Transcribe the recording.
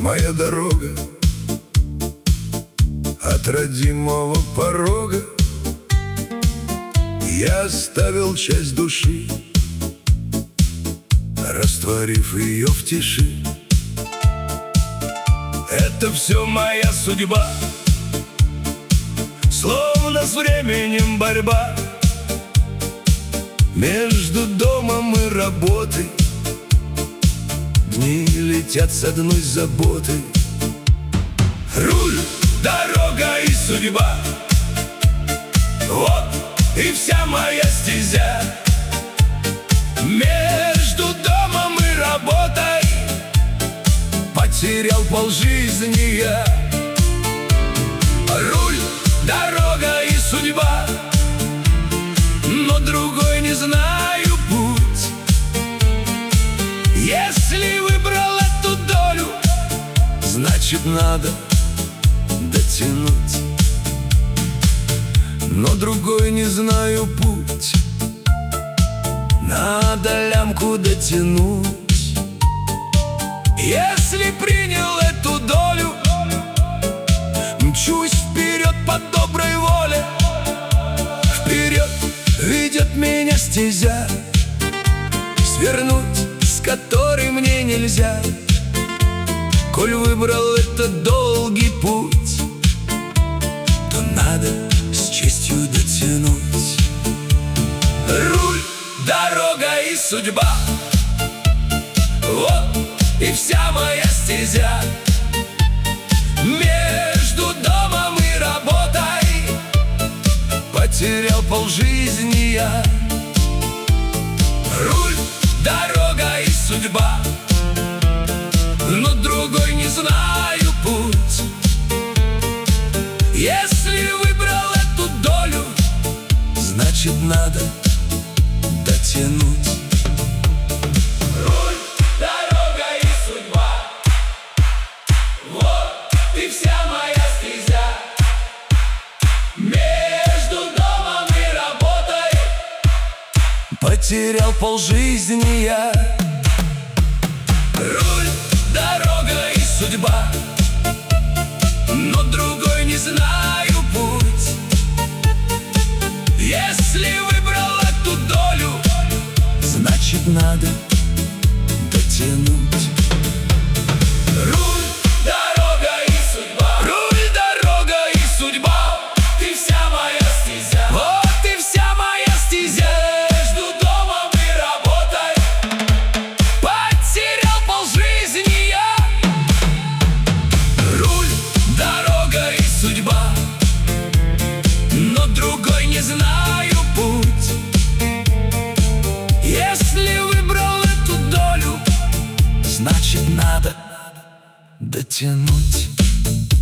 моя дорога от родимого порога. Я оставил часть души, растворив ее в тиши. Это все моя судьба, словно с временем борьба между домом и работой. Дни летят с одной заботой. Руль, дорога и судьба, вот и вся моя стезя. Между домом и работой потерял полжизни я. Руль, дорога и судьба, но другой не знаю путь. Если выбрал эту долю, значит надо дотянуть. Но другой не знаю путь, надо лямку дотянуть. Если принял эту долю, мчусь вперед по доброй воле. Вперед ведет меня стезя, свернуть с которой мне нельзя. Коль выбрал этот долгий путь, то надо с честью дотянуть. Руль, дорога и судьба, вот и вся моя стезя. Между домом и работой потерял полжизни я. Руль, дорога и судьба, но другой не знаю путь. Если выбрал эту долю, значит надо дотянуть. Руль, дорога и судьба, вот и вся моя стезя. Между домом и работой потерял полжизни я. Руль, дорога и судьба, но другой не знаю путь. Если выбрал эту долю, значит надо дотянуть. Руль, дорога и судьба, руль, дорога и судьба, ты вся моя стезя. Вот и вся моя стезя. Между домом и работой потерял полжизни я. Руль, дорога и судьба, но другой не знаю путь. Если выбрал эту долю, значит надо дотянуть.